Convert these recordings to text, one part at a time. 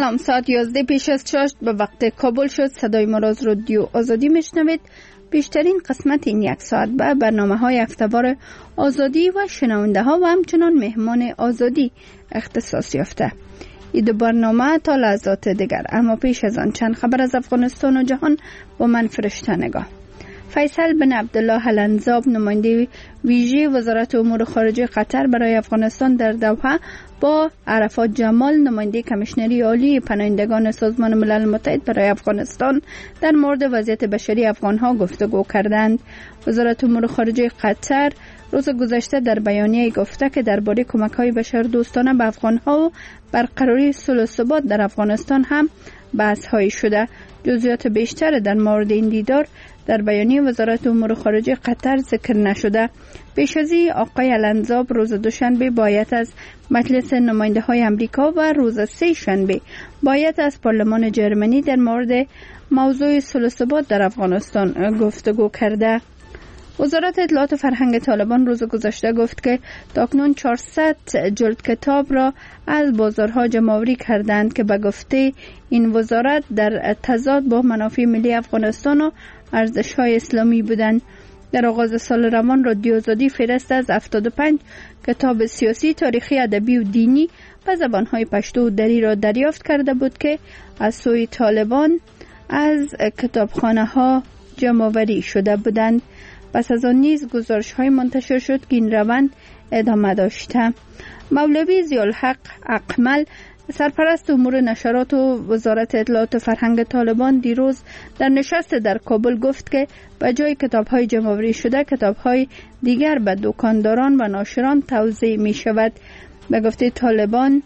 سلام، ساعت 11 پیش از 6 به وقت کابل شد. صدای ما را از رادیو آزادی میشنوید. بیشترین قسمت این یک ساعت به برنامه‌های هفته‌وار آزادی و شنونده ها و همچنان مهمان آزادی اختصاص یافته. این دو برنامه تا لحظات دیگر، اما پیش از آن چند خبر از افغانستان و جهان با من فرشته نگاه. فیصل بن عبدالله الانزاب، نماینده ویژه وزارت امور خارجه قطر برای افغانستان در دوحه، با عرفات جمال، نماینده کمیشنری عالی پناهندگان سازمان ملل متحد برای افغانستان، در مورد وضعیت بشری افغانها گفتگو کردند. وزارت امور خارجه قطر روز گذشته در بیانیه گفته که درباره کمک‌های بشردوستانه به افغانها و برقراری صلح و ثبات در افغانستان هم بحث‌هایی شده. جزئیات بیشتر در مورد این دیدار در بیانیه وزارت امور خارجه قطر ذکر نشده. پیش از این آقای الانزاب روز دوشنبه باید از مجلس نماینده های امریکا و روز سه شنبه باید از پارلمان جرمنی در مورد موضوع صلح و ثبات در افغانستان گفتگو کرده. وزارت اطلاعات و فرهنگ طالبان روز گذشته گفت که تاکنون 400 جلد کتاب را از بازارها جمع‌آوری کردند که به گفته این وزارت در تضاد با منافع ملی افغانستان و ارزش‌های اسلامی بودند. در آغاز سال روان رادیو آزادی فهرست از 75 کتاب سیاسی، تاریخی، ادبی و دینی به زبان‌های پشتو و دری را دریافت کرده بود که از سوی طالبان از کتابخانه‌ها جمع‌آوری شده بودند. پس از آن نیز گزارش‌های منتشر شد که این روند ادامه داشته. مولوی ضیاءالحق اقمل، سرپرست امور نشرات و وزارت اطلاعات و فرهنگ طالبان، دیروز در نشست در کابل گفت که به جای کتاب‌های جمع‌آوری شده، کتاب‌های دیگر به دکانداران و ناشران توزیع می‌شود. به گفته طالبان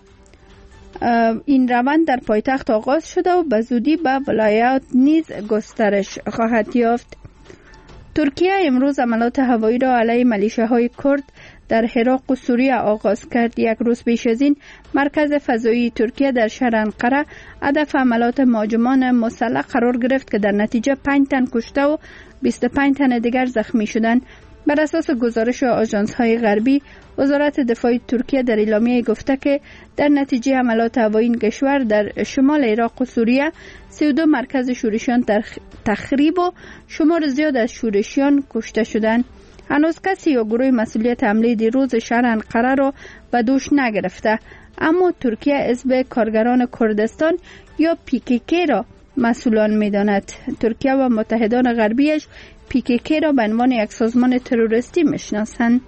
این روند در پایتخت آغاز شده و به زودی به ولایات نیز گسترش خواهد یافت. ترکیه امروز عملات هوایی را علیه ملیشه‌های کرد در عراق و سوریه آغاز کرد. یک روز پیش از این مرکز فضایی ترکیه در شهر انقره هدف عملات مهاجمان مسلح قرار گرفت که در نتیجه 5 تن کشته و 25 تن دیگر زخمی شدند. بر اساس گزارش آژانس‌های غربی، وزارت دفاع ترکیه در اعلامیه گفته که در نتیجه عملات هوایی این کشور در شمال عراق و سوریه 32 مرکز شورشیان تخریب و شمار زیاد از شورشیان کشته شدند. هنوز کسی یا گروه مسئولیت حمله دیروز شهر انقره را به دوش نگرفته، اما ترکیه حزب کارگران کردستان یا PKK را مسئولان می‌داند. ترکیه و متحدان غربیش PKK را به عنوان یک سازمان تروریستی می‌شناسند.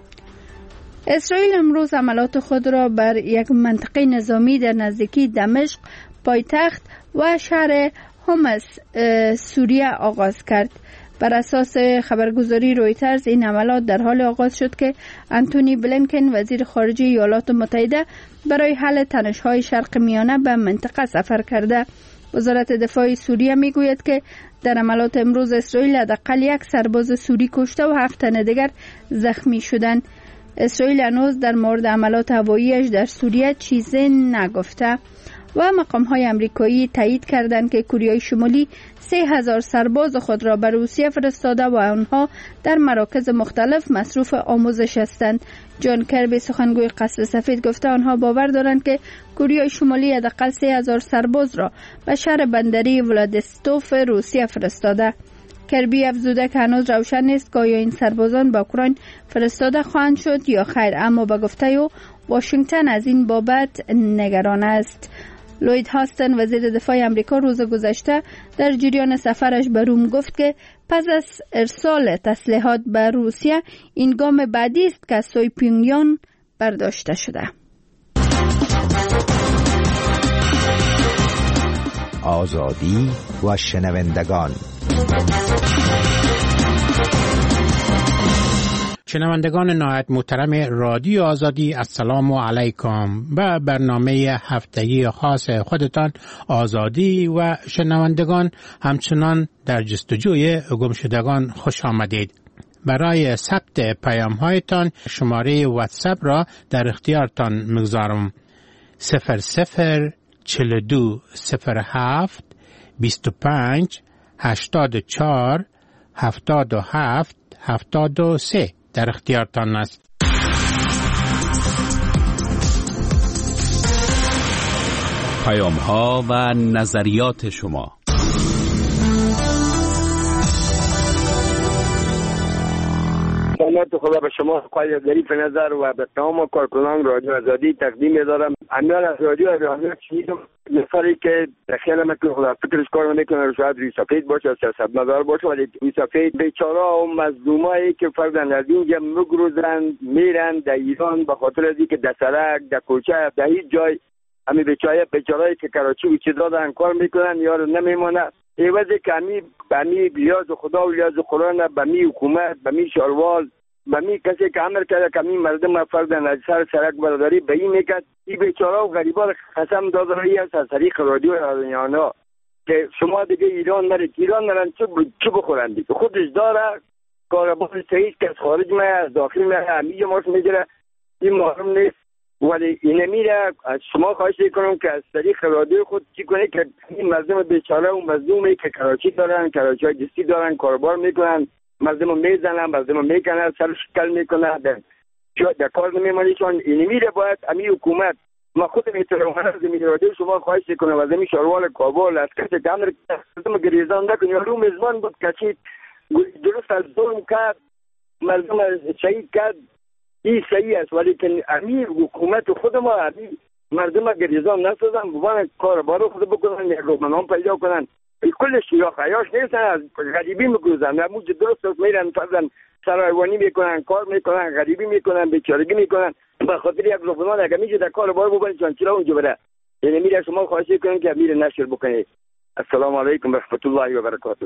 اسرائیل امروز عملات خود را بر یک منطقه نظامی در نزدیکی دمشق، پایتخت، و شهر حمص سوریه آغاز کرد. بر اساس خبرگزاری رویترز این عملات در حال آغاز شد که انتونی بلینکن، وزیر خارجه ایالات متحده، برای حل تنش‌های شرق میانه به منطقه سفر کرده. وزارت دفاع سوریه میگوید که در عملات امروز اسرائیل حداقل 1 سرباز سوری کشته و 7 تن دیگر زخمی شدند. اسرائیل هنوز در مورد عملات هواییش در سوریه چیزی نگفته و مقام‌های آمریکایی تایید کردند که کره شمالی 3000 سرباز خود را به روسیه فرستاده و آنها در مراکز مختلف مصروف آموزش هستند. جان کربی، سخنگوی قصر سفید، گفته آنها باور دارند که کره شمالی حداقل 3000 سرباز را به شهر بندری ولادیستوف روسیه فرستاده. کربی افزوده که هنوز روشن نیست که آیا این سربازان با اوکراین فرستاده خواهند شد یا خیر، اما با گفته او واشنگتن از این بابت نگران است. لوید هاستن، وزیر دفاع آمریکا، روز گذشته در جریان سفرش به روم گفت که پس از ارسال تسلیحات به روسیه این گام بعدی است که از سوی پیونگیانگ برداشته شده. آزادی و شنوندگان. شنوندگان نهایت محترم رادیو آزادی، السلام علیکم. به برنامه هفتگی خاص خودتان آزادی و شنوندگان همچنان در جستجوی گمشدگان خوش آمدید. برای ثبت پیام هایتان شماره واتساپ را در اختیارتان میگذارم. 004207 25 84 77 73 در اختیارتان است. پیام‌ها و نظریات شما. سلامت خدا به شما خواهی ظریف نظر و به تمام کارکنان رادیو آزادی تقدیم می‌دارم. امیال از رادیو آزادی شنیدم نفری که خیلی مثل خدا فکرش کار نمیکنه، شاید روی سفید باشه، سیاستمدار باشه، ولی روی سفید بیچاره و مظلومایی که فرضاً از اینجا میگروزن میرن در ایران به خاطر از اینکه در سرک، در کوچه، در هیچ جای همین بیچارهایی که کراچی و چی دادن کار میکنن یارو نمیمونه. ایوازی که همی بیاز خدا و لیاز قرآن به می حکومت، به می شاروال، به می کسی که عمل کرده که می مردم فردن از سر سرک برداری به این میکرد. این بیچاره و غریبا قسم داده رایی هست از طریق رادیو رادیانا که شما دیگه ایران نرن چه بخورن دیگه. خودش داره کاربار سعید که از خارج می از داخل می همیجا مارس میگیره. این محرم نیست، ولی این میره. از شما خواهش کنم که از طریق رادیو خود چی کنه که این مردم بیچاره و مظلومی که کراچی دارن، کراچی های جستی دارن، کاربار میکنن، مردم میزنن، مردم میکنن، سر شکل میکنن، در کار نمیمانی. چون این میره باید امی حکومت، ما خود میترم از این رادیو شما خواهش کنم از این شاروال کابل از کسی که امر مردم گریزان نکن. یا رو میزبان بود کچید درست از ظلم کرد، مردم شهید کرد، این صحیح است، ولی که امیر حکومت خود ما امیر مردم گریزان نسازن، ببانن کار بارو خود بکنن، یک رومنان پیدا کنن. کلش یا خیاش نیستن، از غریبی میگوزن، موج درست میرن فرزن سرایوانی میکنن، کار میکنن، غریبی میکنن، بیچارگی میکنن. به خاطر یک رومنان اگه میشه در کار بارو بکنن چون چرا اونجا بره. یعنی میره شما خواهش کنین که امیر نشر بکنید. السلام علیکم و رحمت الله و برکاته.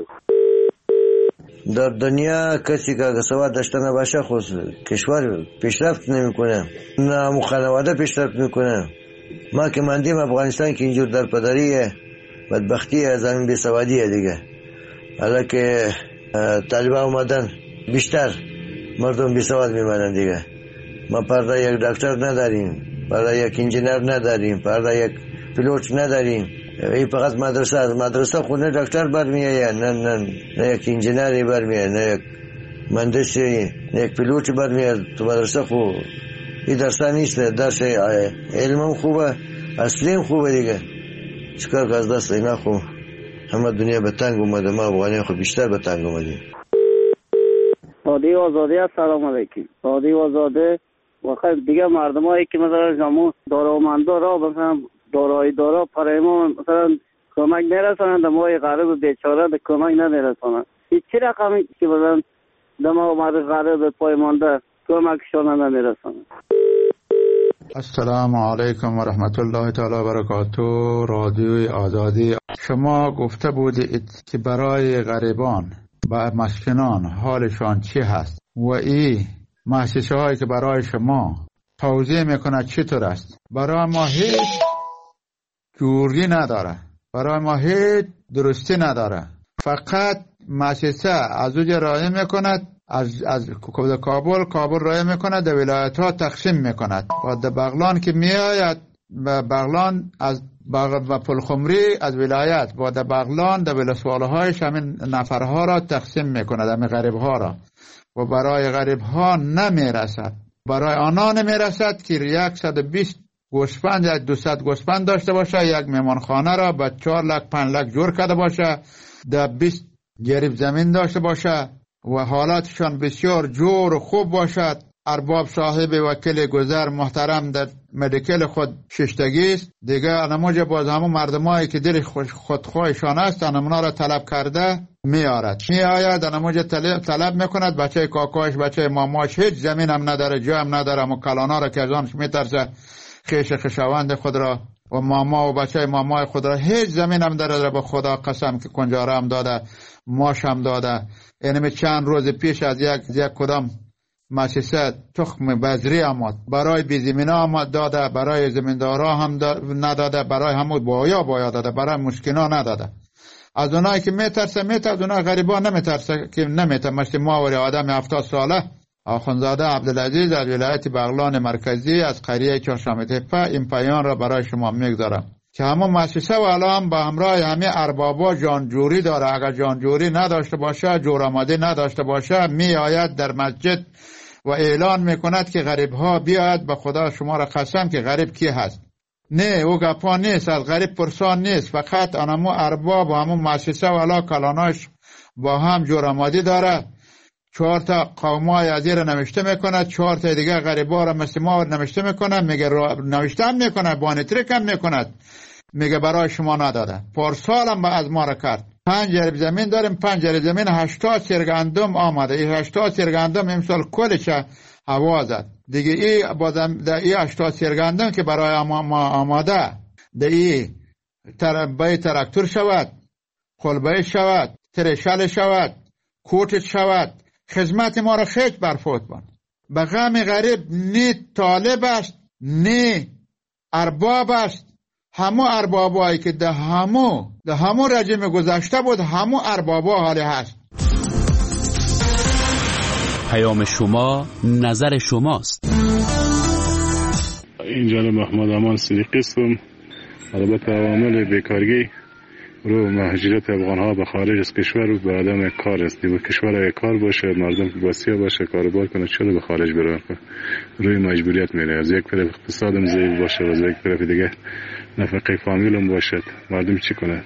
در دنیا کسی که سواد داشته نباشه خود کشور پیشرفت نمیکنه، نه خانواده پیشرفت میکنه. ما که مندیم افغانستان که اینجور در پدری بدبختی از همین بیسوادیه دیگه. حالا که طالبان اومدن بیشتر مردم بیسواد میمانن دیگه. ما پرده یک دکتر نداریم، پرده یک انجینر نداریم، پرده یک پیلوت نداریم. این فقط مدرسه خونه دکتر برمیه، نه یک انجینری برمیه، نه یک مهندسی، نه یک پیلوت برمیه. تو مدرسه خو این درسا نیست، درس علم خوبه، اصلیم خوبه دیگه. چکار که از دست اینا خو همه دنیا به تنگ اومده، ما افغانی خو بیشتر به تنگ اومدیم. رادیو آزادی السلام علیکم. رادیو آزادی وقت دیگه مردمایی که مثلا جامو دارامندا را مثلا دارایی دارا پرایما مثلا کمک نرسانند، دمای غریب بیچاره به کمک نمیرسانند. این چه رقمی که مثلا دما مرد غریب پایمانده کمکشان نمیرسانند. السلام علیکم و رحمت الله تعالی و برکاته. رادیوی آزادی، شما گفته بودید که برای غریبان و مسکنان حالشان چی هست و این مؤسسه هایی که برای شما توضیح میکنه چطور است. برای ما هیچ جوری نداره، برای ما هیچ درستی نداره. فقط مؤسسه از اونجا رای میکند، از کابل رای میکند، در ولایت ها تقسیم میکند. و در بغلان که میآید، بغلان از و پلخمری از ولایت و در بغلان در ولسواله هایش همین نفرها را تقسیم میکند، همین غریب ها را. و برای غریب ها نمیرسد، برای آنها نمیرسد که 120 گوسفند یا 200 گوسفند داشته باشه، یک میمانخانه را با 4 لک 5 لک جور کرده باشه، در 20 گریب زمین داشته باشه و حالاتشان بسیار جور و خوب باشد. ارباب صاحب وکیل گذر محترم در مدیکل خود ششتگی است دیگه. نموجه باز همون مردمایی که دل خودخواهشان است نمونا را طلب کرده میآید نموجه طلب میکند. بچه کاکاش، بچه ماماش هیچ زمین هم نداره، جا هم نداره. اما کلانا را که از آنش میترسه خیش خشواند خود را و ماما و بچه مامای خود را هیچ زمین هم داره. به خدا قسم که کنجاره هم داده، ماش هم داده. اینمی چند روز پیش از یک کدام مؤسسه تخم بذری آمد برای بیزمینه آمد داده، برای زمیندارا هم نداده، برای همون بایا داده، برای مسکینا نداده. از اونایی که میترسه از اونای غریبا نمیترسه که مثل ما و آدم 70 ساله آخوندزاده عبدالعزیز از ولایت بغلان مرکزی از قریه چهارشنبه تپه این پیام را برای شما میگذارم که همون مؤسسه والا هم با همراه همه اربابا جانجوری داره. اگر جانجوری نداشته باشه، جورآمدی نداشته باشه، می آید در مسجد و اعلان میکند که غریب ها بیاید. به خدا شما را قسم که غریب کی هست نه او گپا نیست، از غریب پرسان نیست. فقط آنمو ارباب و همون مؤسسه و علا کلاناش با هم جور آمادی داره. 4 تا قومای از این نوشته میکنه، 4 تا دیگه غریبا را مثل ما نوشته میکنه. میگه نوشته هم میکنه، بانتریک هم میکنه، میگه برای شما نداده. پارسال هم از ما را کرد. 5 جریب زمین داریم، 5 جریب زمین 80 سیر گندم آمده. این 80 سیر گندم امسال کلش هوا زد دیگه. این بازم در این 80 سیر گندم که برای ما آماده، در این بای تراکتور شود، قلبه شود، ترشل شود، کوت شود، خدمت ما را خیلی برفوت بند. به غم غریب نه طالب است نه ارباب است. همو اربابایی که ده همو رژیم گذشته بود، همو اربابا حالی هست. پیام شما نظر شماست. اینجا محمد امان صدیقی هستم. البته عوامل بیکارگی رو مهاجرت افغان‌ها به خارج از کشور و به عدم کار است. و کشور کار باشه، مردم بسیار باشه، کاروبار کنه، چرا به خارج برن؟ روی مجبوریت میره. از یک طرف اقتصادم ضعیف باشه و از یک طرف دیگه نفقه فامیلم باشد، مردم چی کنه؟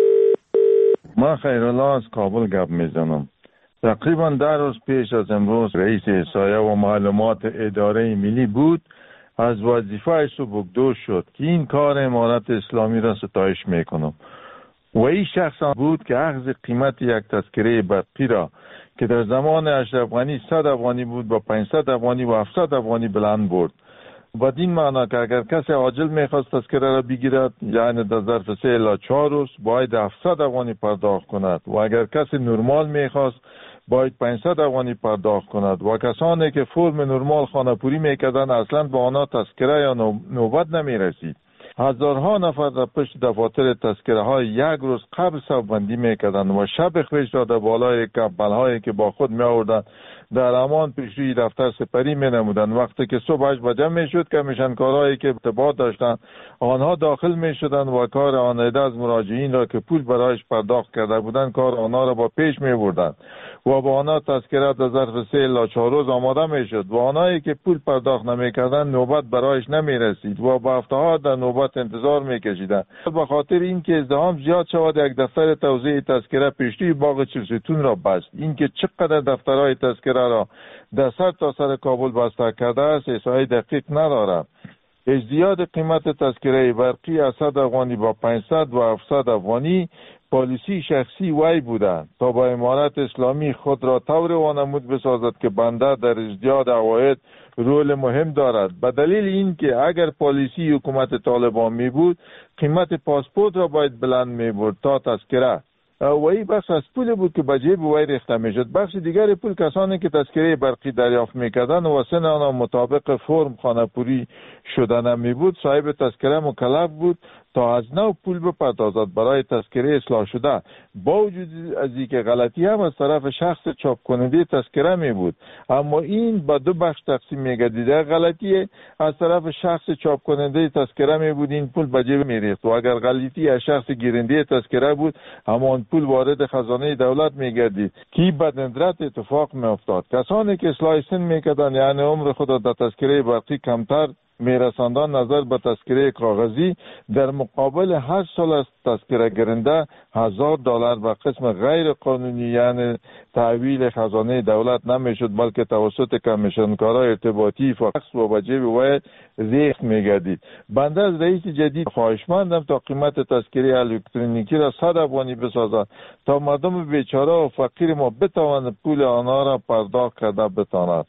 من خیرالله از کابل گپ میزنم. تقریبا 10 روز پیش از امروز رئیس احصایه و معلومات اداره ملی بود، از وظیفه بگداشت شد که این کار امارت اسلامی را ستایش میکنم. و این شخص بود که اخذ قیمت یک تذکره برقی را که در زمان اشرف غنی 100 افغانی بود با 500 افغانی و 700 افغانی بلند برد. بدین معنا که اگر کسی عاجل میخواست تذکره را بگیرد، یعنی در ظرف 3 الی 4 روز باید 700 افغانی پرداخت کند و اگر کسی نرمال میخواست باید 500 افغانی پرداخت کند و کسانی که فرم نرمال خانه‌پوری میکردند اصلا به آنها تذکره یا نوبت نمیرسید. هزارها نفر در پشت دفاتر تذکره های یک روز قبل صف‌بندی میکردند و شب خیش را در بالای کمپل‌هایی که با خود می آوردند در امان پیش روی دفتر سپری می نمودند. وقتی که صبح 8 بجه می شد کمیشنکارایی که ارتباط داشتند آنها داخل می شدند و کار آنیده از مراجعین را که پول برایش پرداخت کرده بودند کار آنها را با پیش می بردند و با آنها تذکره در ظرف 3 الی 4 روز آماده می شد و آنهایی که پول پرداخت نمی کردند نوبت برایش نمی رسید و با هفته‌ها در نوبت انتظار می کشیدند. به خاطر اینکه ازدحام زیاد شود یک دفتر توزیع تذکره پیشروی باغ چلستون را بست. اینکه چقدر دفترهای تذکره را در سر تا سر کابل بسته کرده است احصای دقیق ندارد. ازدیاد قیمت تذکره برقی از 100 افغانی با 500 و 700 افغانی پالیسی شخصی وی بودند تا با امارت اسلامی خود را طور وانمود بسازد که بنده در ازدیاد عواید رول مهم دارد. به دلیل اینکه اگر پالیسی حکومت طالبان می بود قیمت پاسپورت را باید بلند می برد تا تذکره و این بخش از پول بود که به جیب وی ریخته می شد. بخش دیگر پول کسانی که تذکره برقی دریافت می کردند و سن آنها مطابق فرم خانه‌پوری شده نمی بود صاحب تذکره مکلف بود تا از نو پول بپردازد برای تذکره اصلاح شده. با وجود از اینکه غلطی هم از طرف شخص چاپ کننده تذکره می بود، اما این به 2 بخش تقسیم می گردید. غلطی از طرف شخص چاپ کننده تذکره می بود، این پول به جیب می ریخت و اگر غلطی از شخص گیرنده تذکره بود همان پول وارد خزانه دولت می گردید که به ندرت اتفاق می افتاد. کسانی که اصلاح سن می کردند یعنی عمر خود در تذکره برقی کمتر میرساندن نظر به تذکره کاغذی در مقابل 8 سال از تذکره گرنده $1000 به قسم غیر قانونی یعنی تحویل خزانه دولت نمیشد بلکه توسط کمیشنکارای ارتباطی فقط و به جیب وی ریخت میگردید. بنده از رئیس جدید خواهشمندم تا قیمت تذکره الکترونیکی را 100 افغانی بسازد تا مردم بیچاره و فقیر ما بتواند پول آنها را پرداخت کرده بتواند.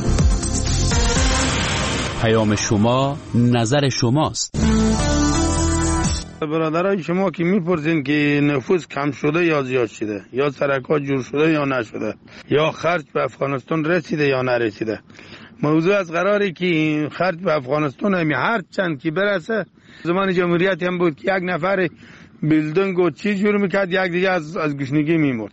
پیام شما نظر شماست. برادرای شما که میپرسین که نفوذ کم شده یا زیاد شده، یا سرکات جور شده یا نشده، یا خرج به افغانستان رسیده یا نرسیده، موضوع از قراری که خرج به افغانستان هر چند که برسه، زمان جمهوریت هم بود که یک نفر بیلدنگ و چی جور میکرد یک دیگه از گشنگی میمرد.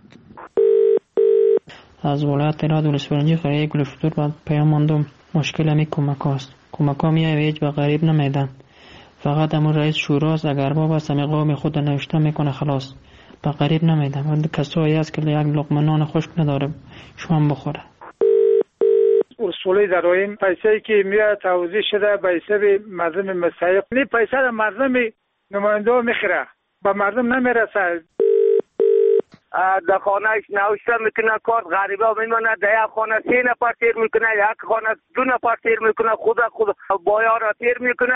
از ولایت راد ولسفرنجی قریه گلفتور بعد پیام ماندم. مشکل همی کمک هاست. کمک ها میای هیچ به غریب نمیدن. فقط همون رئیس شوراست اگر بابا سمی قوم خود نوشته میکنه خلاص به غریب نمیدن. و کسایی هست که یک لقمه نان خشک نداره شما بخوره. اصولی داریم. پیسه‌ای که میاد توزیع شده به حساب مردم مستحق، این پیسه را مردم نماینده میخره، به مردم نمیرسه. در خانهش نوشته میکنه کارت غریبا میمونه، در یک خانه 3 نفر تیر میکنه، یک خانه 2 نفر تیر میکنه، خود بایا را تیر میکنه.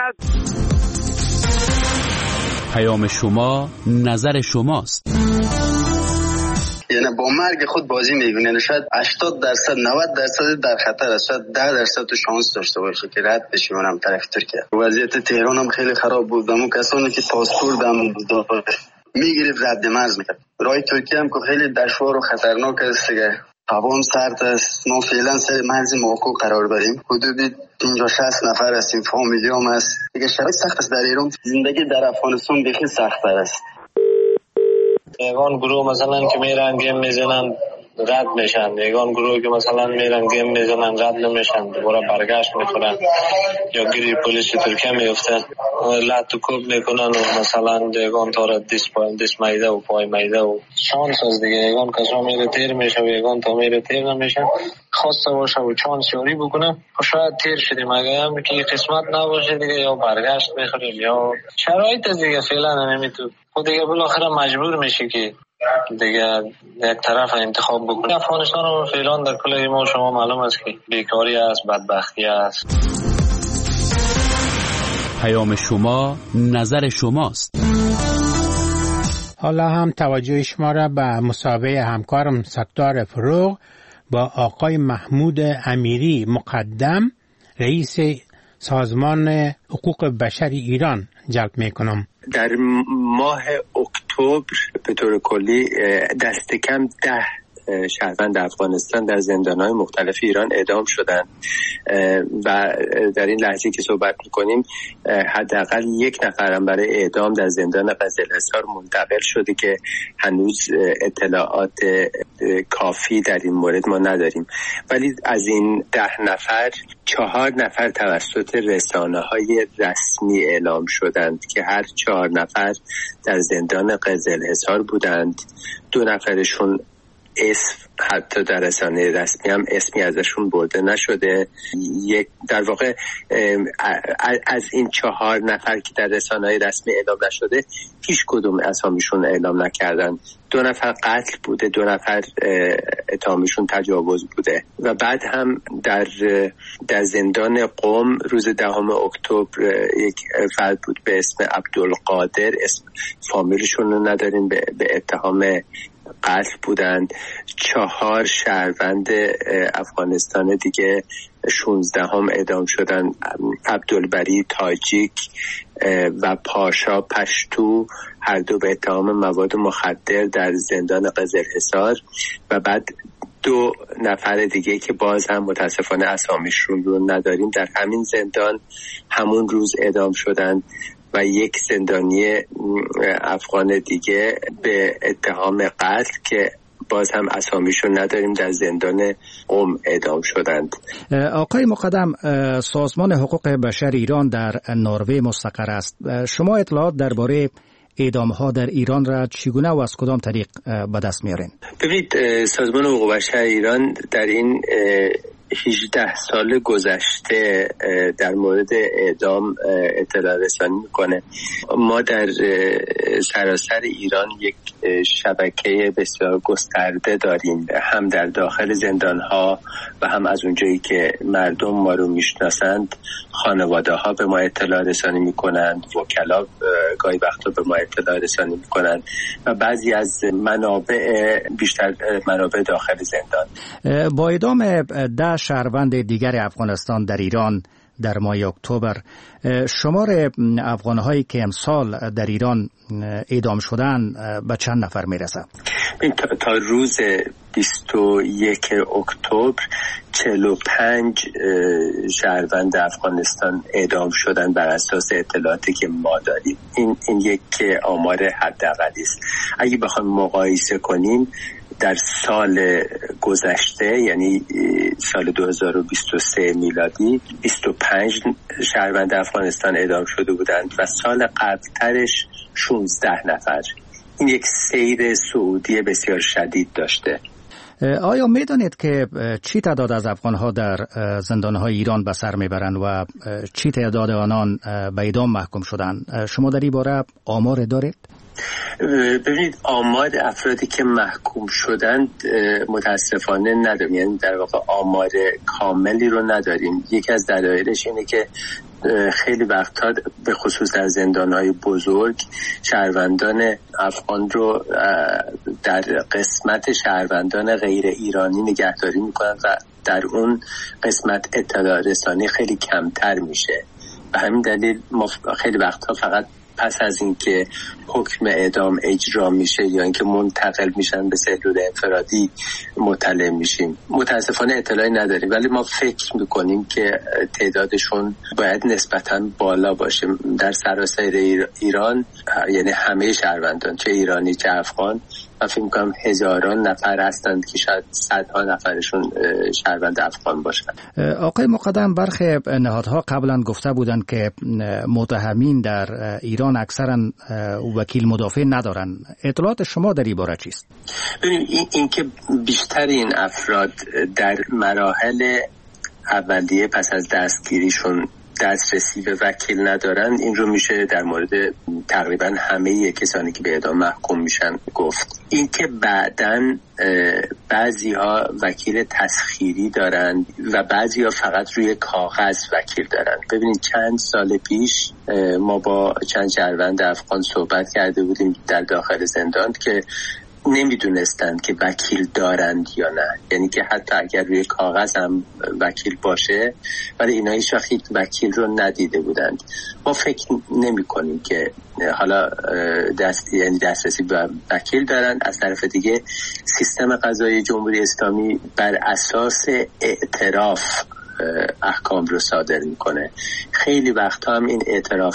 پیام شما نظر شماست. یعنی با مرگ خود بازی میکنه. شاید 80% 90% در خطر است، شاید 10% تو شانس داشته باشه که رد بشه اونم طرف ترکیه. وضعیت تهران هم خیلی خراب بود. اون کسانی که پاسپورت هم میگرفت رد مرز میکرد. راه ترکیه هم که خیلی دشوار و خطرناک است دیگه. هوا هم سرد است. ما فعلا سر مرز ماکو قرار داریم. حدود 50-60 نفر هستیم، فامیلی هم هست دیگه. شرایط سخت است در ایران. زندگی در افغانستان بخی سخت‌تر است. یگان گروه مثلا که میرن گیم میزنن رد میشن، یگان گروه که مثلا میرن گیم میزنن رد نمیشن، دوباره برگشت میکنن یا گیری پلیس ترکیه میفته لط و کوب میکنن و مثلا یگان تا دست میده و پای میده و شانس از دیگه. یگان کسا میره تیر میشه و یگان تا میره تیر نمیشه. خواسته باشه و چانس یاری بکنه و شاید تیر شدیم. اگه هم که قسمت نباشه دیگه یا برگشت میخوریم یا شرایط دیگه فعلا نمیتون خود دیگه بالاخره مجبور میشه که دیگه یک طرف انتخاب بکنه. افغانستان و فعلا در کل ما شما معلوم است که بیکاری است، بدبختی است. پیام شما نظر شماست. حالا هم توجه شما را به مصاحبه همکارم ستار فروغ با آقای محمود امیری مقدم رئیس سازمان حقوق بشر ایران جلب می کنم. در ماه اکتبر به طور کلی دست کم 10 شهروند افغانستان در زندان‌های مختلف ایران اعدام شدند و در این لحظه که صحبت می‌کنیم حداقل 1 نفرم برای اعدام در زندان قزل‌حصار منتقل شده که هنوز اطلاعات کافی در این مورد ما نداریم. ولی از این 10 نفر 4 نفر توسط رسانه‌های رسمی اعلام شدند که هر 4 نفر در زندان قزل‌حصار بودند. 2 نفرشون اسم حتی در رسانه رسمی هم اسمی ازشون برده نشده. در واقع از این 4 نفر که در رسانه رسمی اعلام نشده هیچ کدوم اسامیشون اعلام نکردن. 2 نفر قتل بوده، 2 نفر اتهامشون تجاوز بوده. و بعد هم در زندان قم روز 10 اکتبر یک فرد بود به اسم عبدالقادر، اسم فامیلشون رو نداریم، به اتهام قتل بودند. 4 شهروند افغانستان دیگه 16 اعدام شدن. عبدالبری تاجیک و پاشا پشتو هر دو به اتهام مواد مخدر در زندان قزل‌حصار و بعد 2 نفر دیگه که باز هم متاسفانه اسامیشون رو نداریم در همین زندان همون روز اعدام شدن و 1 زندانی افغان دیگه به اتهام قتل که باز هم اسامیشون نداریم در زندان قم اعدام شدند. آقای مقدم، سازمان حقوق بشر ایران در نروژ مستقر است. شما اطلاعات درباره اعدام‌ها در ایران را چگونه و از کدام طریق به دست میارین؟ ببینید، سازمان حقوق بشر ایران در این 18 سال گذشته در مورد اعدام اطلاع رسانی میکنه. ما در سراسر ایران یک شبکه بسیار گسترده داریم، هم در داخل زندان‌ها و هم از اونجایی که مردم ما رو میشناسند. خانواده ها به ما اطلاع رسانی میکنند، وکلا گاهی وقتا به ما اطلاع رسانی میکنند و بعضی از منابع، بیشتر منابع داخل زندان. با اعدام 10 شهروند دیگر افغانستان در ایران در ماه اکتبر، شمار افغان‌هایی که امسال در ایران اعدام شدن به چند نفر میرسه؟ تا روز 21 اکتبر 45 شهروند افغانستان اعدام شدن بر اساس اطلاعاتی که ما داریم. این یک آمار حداقلی است. اگه بخوایم مقایسه کنیم، در سال گذشته یعنی سال 2023 میلادی 25 شهروند افغانستان اعدام شده بودند و سال قبلترش 16 نفر. این یک سیر صعودی بسیار شدید داشته. آیا میدانید که چی تعداد از افغانها در زندانهای ایران به سر میبرند و چی تعداد آنان به اعدام محکوم شدند؟ شما در این باره آمار دارید؟ ببینید، آمار افرادی که محکوم شدند متاسفانه نداریم، یعنی در واقع آمار کاملی رو نداریم. یکی از دلایلش اینه که خیلی وقتا به خصوص در زندانهای بزرگ شهروندان افغان رو در قسمت شهروندان غیر ایرانی نگهداری میکنن و در اون قسمت اطلاع رسانی خیلی کمتر میشه. به همین دلیل ما خیلی وقتا فقط پس از اینکه حکم اعدام اجرا میشه یا اینکه منتقل میشن به سلول انفرادی مطلع میشیم. متاسفانه اطلاعی نداریم، ولی ما فکر میکنیم که تعدادشون باید نسبتاً بالا باشه. در سراسر ایران، یعنی همه شهروندان، چه ایرانی چه افغان، من فکر میکنم هزاران نفر هستند که شاید صدها نفرشون شهروند افغان باشند. آقای مقدم، برخی نهادها قبلا گفته بودند که متهمین در ایران اکثرا وکیل مدافع ندارن. اطلاعات شما در این باره چیست؟ ببینید، این که بیشتر این افراد در مراحل اولیه پس از دستگیریشون دسترسی به وکیل ندارن، این رو میشه در مورد تقریبا همه کسانی که به اعدام محکوم میشن گفت. این که بعدن بعضی ها وکیل تسخیری دارن و بعضی ها فقط روی کاغذ وکیل دارن. ببینید، چند سال پیش ما با چند شهروند افغان صحبت کرده بودیم در داخل زندان که نمیدونستند که وکیل دارند یا نه، یعنی که حتی اگر روی کاغذ هم وکیل باشه ولی اینا هیچ وقت وکیل رو ندیده بودند. ما فکر نمی کنیم که حالا یعنی دسترسی به وکیل دارند. از طرف دیگه سیستم قضایی جمهوری اسلامی بر اساس اعتراف احکام رو صادر میکنه. خیلی وقت هم این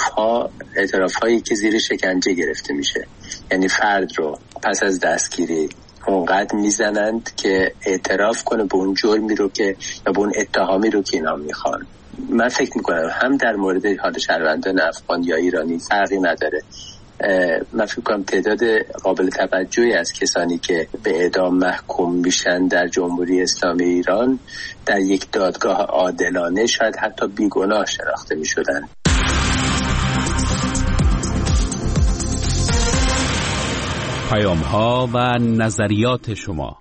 اعتراف هایی که زیر شکنجه گرفته میشه، یعنی فرد رو پس از دستگیری اونقدر میزنند که اعتراف کنه به اون جرمی رو که یا به اون اتهامی رو که اینا میخوان. من فکر میکنم هم در مورد حال شهروندان افغان یا ایرانی فرقی نداره. من فکر کنم تعداد قابل توجهی از کسانی که به اعدام محکوم میشن در جمهوری اسلامی ایران در یک دادگاه عادلانه شاید حتی بیگناه شناخته میشدن. پیام‌ها و نظریات شما.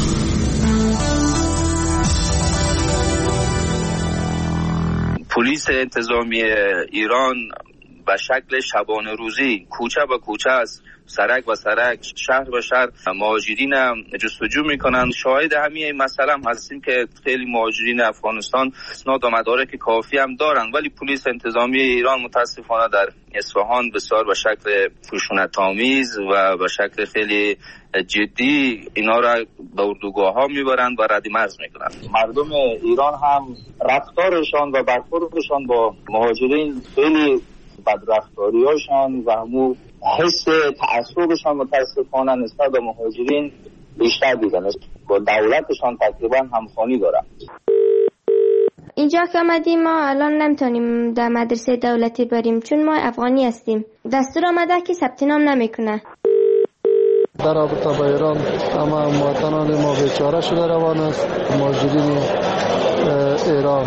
پلیس انتظامی ایران به شکل شبانه روزی کوچه به کوچه است، سرک و سرک، شهر به شهر مهاجرین جستجو میکنند. شاهد همین مسئله هم هستیم که خیلی مهاجرین افغانستان اسناد و مدارک کافی هم دارند، ولی پلیس انتظامی ایران متاسفانه در اصفهان بسیار به شکل خشونت‌آمیز و به شکل خیلی جدی اینا را به اردوگاه ها میبرند و ردیمرز میکنند. مردم ایران هم رفتارشان و برخوردشان با مهاجرین خیلی بدرفتاری هاشان و همون حس تعصبشان متاسفانه نسبت به مهاجرین بیشتر دیدن، با دولتشان تقریبا همخوانی دارن. اینجا که آمدیم ما الان نمیتونیم در مدرسه دولتی بریم چون ما افغانی هستیم. دستور آمده که ثبت نام نمیکنه. در رابطه با ایران اما مواطنان ما بیچاره شده روان است. مهاجرین ایران،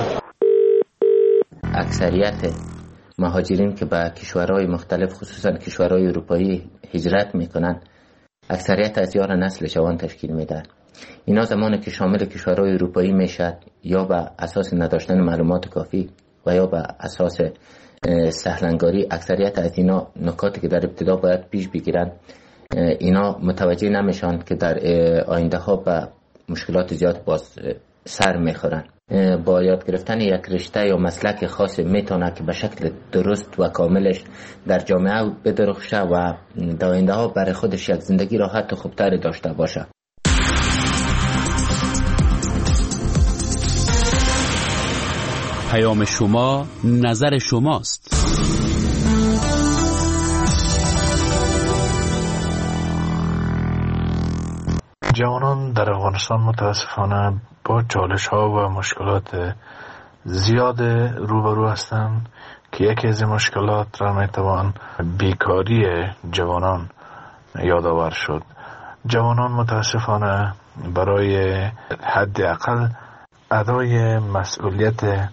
اکثریت مهاجرین که به کشورهای مختلف خصوصا کشورهای اروپایی هجرت میکنن اکثریت از یار نسل جوان تشکیل میدن. اینا زمانی که شامل کشورهای اروپایی میشد یا به اساس نداشتن معلومات کافی و یا به اساس سهلنگاری، اکثریت از اینا نکاتی که در ابتدا باید پیش بگیرن اینا متوجه نمیشن که در آینده ها به مشکلات زیاد باز سر میخورن. با یاد گرفتن یک رشته یا مسلک خاص میتونه که به شکل درست و کاملش در جامعه بدرخشه و در آینده ها برای خودش یک زندگی راحت و خوبتر داشته باشه. پیام شما نظر شماست. جوانان در افغانستان متاسفانه با چالش ها و مشکلات زیاد روبرو هستند که یکی از مشکلات را میتوان بیکاری جوانان یادآور شد. جوانان متاسفانه برای حداقل ادای مسئولیت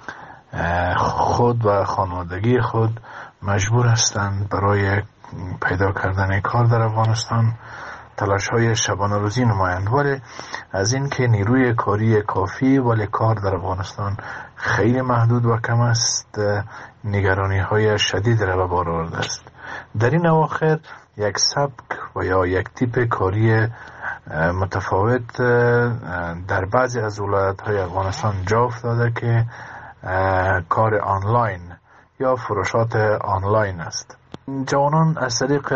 خود و خانوادگی خود مجبور هستند برای پیدا کردن کار در افغانستان تلاش های شبانه روزی نمایند. ولی از این که نیروی کاری کافی ولی کار در افغانستان خیلی محدود و کم است، نگرانی های شدید را به بار آورده است. در این اواخر یک سبک و یا یک تیپ کاری متفاوت در بعضی از ولایت های افغانستان جا افتاده که کار آنلاین یا فروشات آنلاین است. جوانان از طریق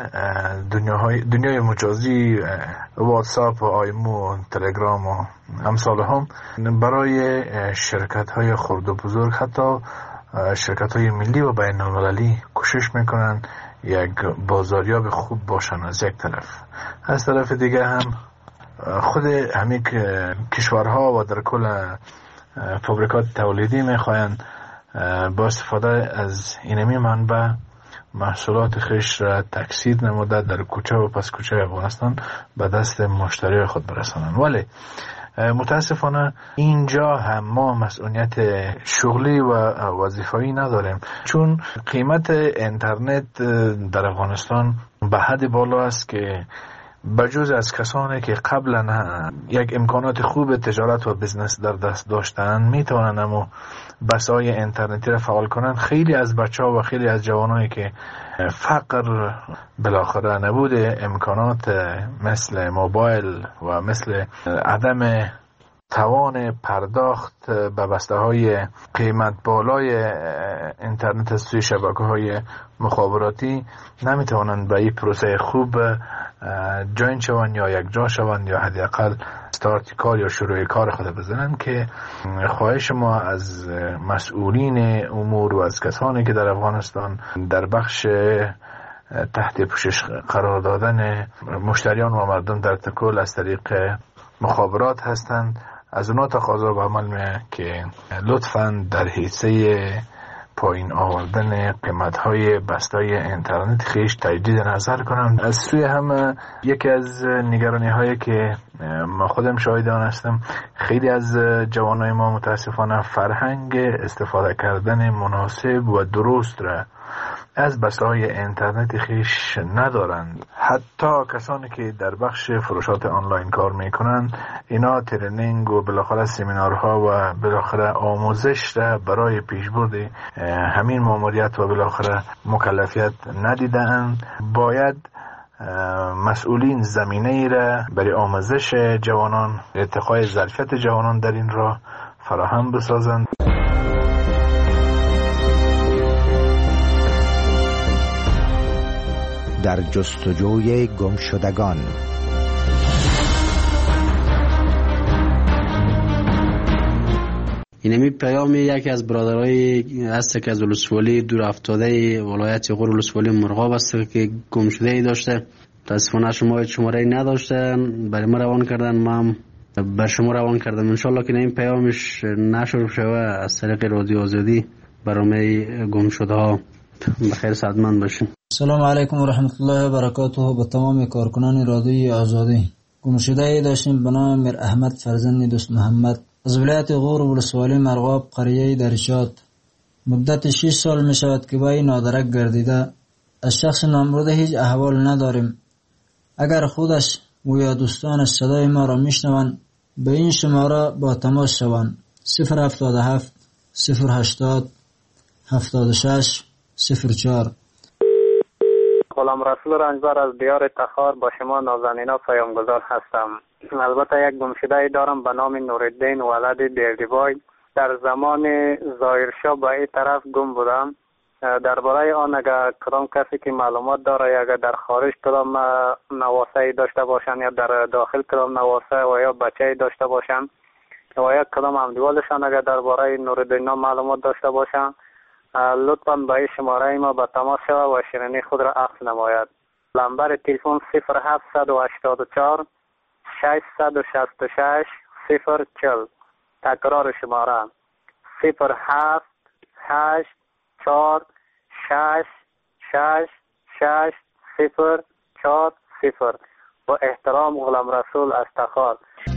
دنیای مجازی واتساپ و آیمو، تلگرام و امثال هم برای شرکت های خرد و بزرگ، حتی شرکت های ملی و بین المللی کوشش میکنن یک بازاریاب خوب باشن از یک طرف. از طرف دیگه هم خود همین کشورها و در کل فابریکات تولیدی میخواین با استفاده از اینمی منبع محصولات خیش را تکثیر نموده در کوچه و پس کوچه افغانستان به دست مشتری خود برسانند. ولی متاسفانه اینجا هم ما مسئولیت شغلی و وظیفه‌ای نداریم، چون قیمت اینترنت در افغانستان به حد بالا است که بجز از کسانی که قبلا یک امکانات خوب تجارت و بزنس در دست داشتن میتونن اما بسای اینترنتی را فعال کنند، خیلی از بچه‌ها و خیلی از جوانایی که فقر بالاخره نبود امکانات مثل موبایل و مثل عدم توان پرداخت به بسته‌های قیمت بالای اینترنت از سوی شبکه‌های مخابراتی نمیتوانند به این پروسه خوب جوین شوند یا یک جا شوند یا حداقل استارت کار یا شروع کار خود بزنند. که خواهش ما از مسئولین امور و از کسانی که در افغانستان در بخش تحت پوشش قرار دادن مشتریان و مردم در تکل از طریق مخابرات هستند، از اونا تقاضا به عمل میه که لطفاً در حیثه پایین آوردن قیمت‌های بسته‌های اینترنت خیش تجدید نظر کنم. از سوی هم یکی از نگرانی‌هایی که ما خودم شاهد آن هستم، خیلی از جوانای ما متاسفانه فرهنگ استفاده کردن مناسب و درست را از بسته‌های اینترنت خیش ندارند. حتی کسانی که در بخش فروشات آنلاین کار میکنند، اینا ترینینگ و بالاخره سمینارها و بالاخره آموزش را برای پیشبرد همین ماموریت و بالاخره مکلفیت ندیدند. باید مسئولین زمینه ای را برای آموزش جوانان، ارتقای ظرفیت جوانان در این راه فراهم بسازند. در جستجوی گمشدگان. اینمی پیام یکی از برادرای هست که از ولسوالی دور افتاده ولایت غور ولسوالی مرغاب است که گمشده ای داشته. متاسفانه شماره نداشتن، برای ما روان کردن، ما هم بر شما روان کردم. انشالله که این پیامش نشر شوه از طریق رادیو آزادی برای گمشده ها بخیر سعادتمند باشین. سلام علیکم و رحمت الله و برکاته. به تمام کارکنان رادیوی آزادی. گمشده داشتیم به نام میر احمد فرزند دوست محمد از ولایت غور ولسوالی مرغاب قریه درشاد. مدت 6 سال می شود که با این نادرک گردیده. از شخص نامبرده هیچ احوال نداریم. اگر خودش و یا دوستانش صدای ما را میشنوند به این شماره با تماس شوند: 077 080 76 04. غلام رسول رنجبر از دیار تخار با شما نازنینا پیامگذار هستم. البته یک گمشده دارم به نام نورالدین ولد بیردیبای. در زمان ظاهرشاه به این طرف گم بودم. درباره آن اگر کدام کسی که معلومات داره یا اگر در خارج کدام نواسه داشته باشن یا در داخل کدام نواسه و یا بچه داشته باشن و یا کدام همدیوالشان اگر درباره نورالدین معلومات داشته باشن، لطفاً به این شماره ما به تماس شود و شنونی خود را عکس نماید. نمبر تلفن 0784 666 040. تکرار شماره 0784666 040. با احترام غلام رسول از تخار.